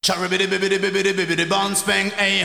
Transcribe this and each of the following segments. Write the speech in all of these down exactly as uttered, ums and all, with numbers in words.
Cherry biddy biddy biddy biddy bounce bang, ay.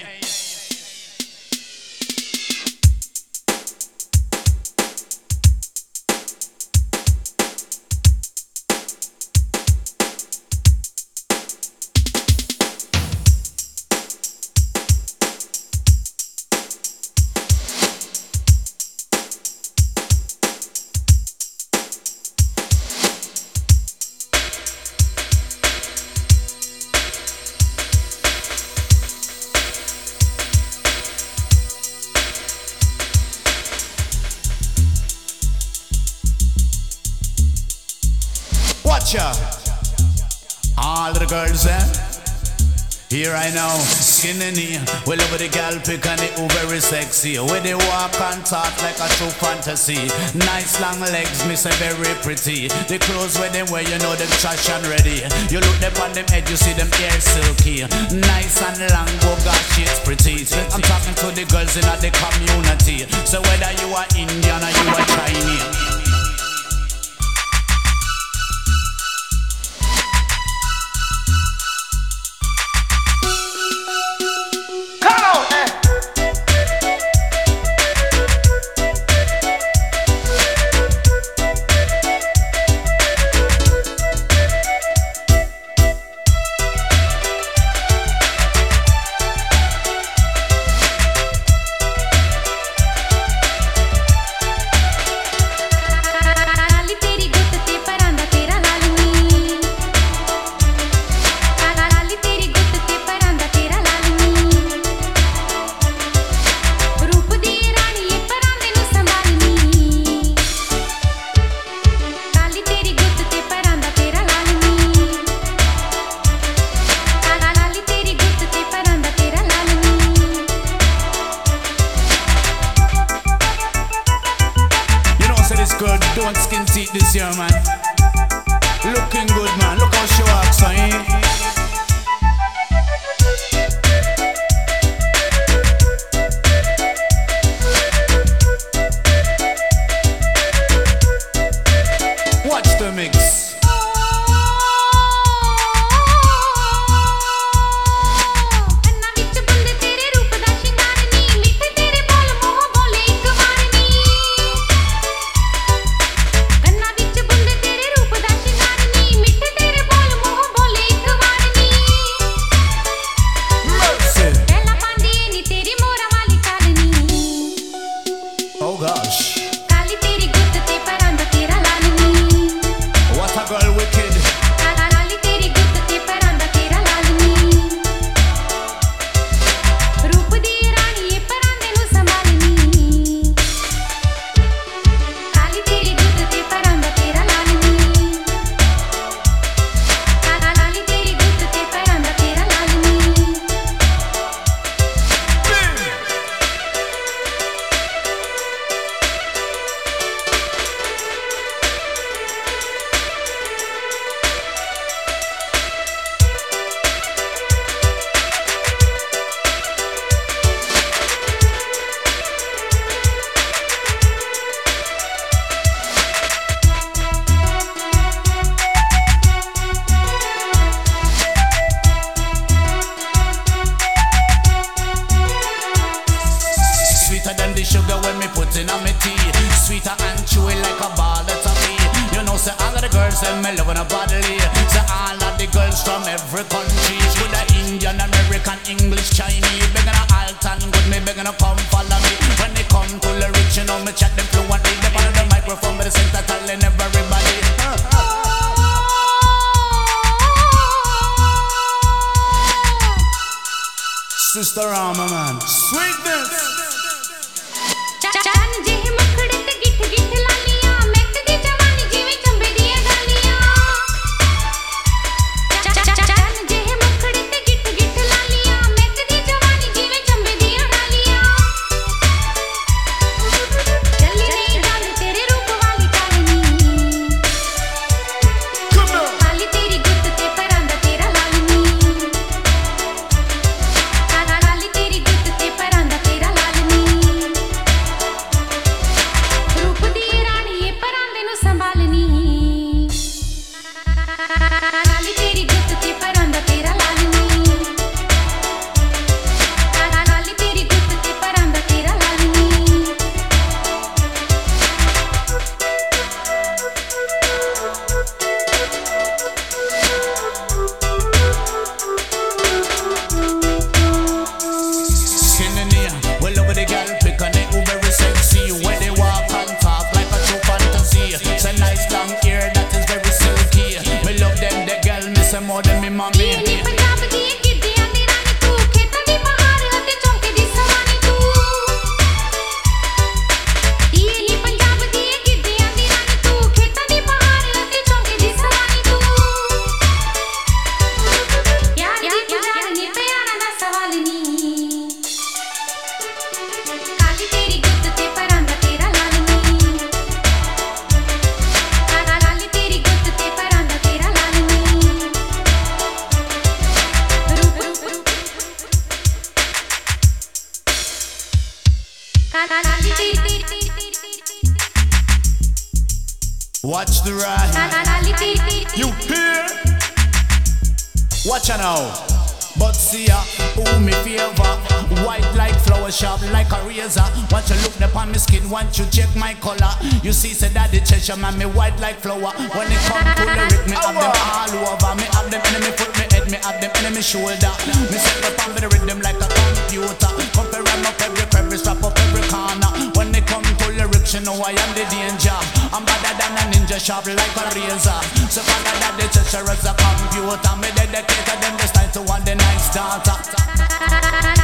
Watcha, all the girls, eh? Here I know, skinny knee. Well over the gal pick and it very sexy. Where they walk and talk like a true fantasy. Nice long legs, me say very pretty. The clothes where them wear, you know them trash and ready. You look them on them head, you see them hair silky. Nice and long, oh gosh, it's pretty. I'm talking to the girls in the community. So whether you are Indian or you are Chinese, don't skin teeth this year, man. Looking good, man. Look how she walks, eh? Watch the mix. Oh gosh. What a girl wicked. Sweeter than the sugar when me put in on me tea. Sweeter and chewy like a ball of toffee. You know, say all of the girls them me loving a bodily. Say all of the girls from every country. With the Indian, American, English, Chinese. Begging a Alton good, me begging a come follow me. When they come to the rich, you know me chat them fluently. They on the microphone, but they sing that telling everybody. Sister Rama, man, sweetness. La la la li teri gut te paranda tera la Watch the ride. You hear? Watch out now. But see ya, who me favor. White like flower, sharp like a razor. Want you look upon me skin, want you check my color. You see, say that the Cheshire man, me white like flower. When it come to lyric, me have them all over. Me have them enemy foot, me head, me have them enemy shoulder. Me set up on the rhythm like a computer. Compare them up every crevice, strap up every corner. When they come to lyrics, you know I am the danger. I'm better than a ninja, sharp like a razor. So better than the Cheshire as a computer. Me dedicate them this time to one the nice daughter.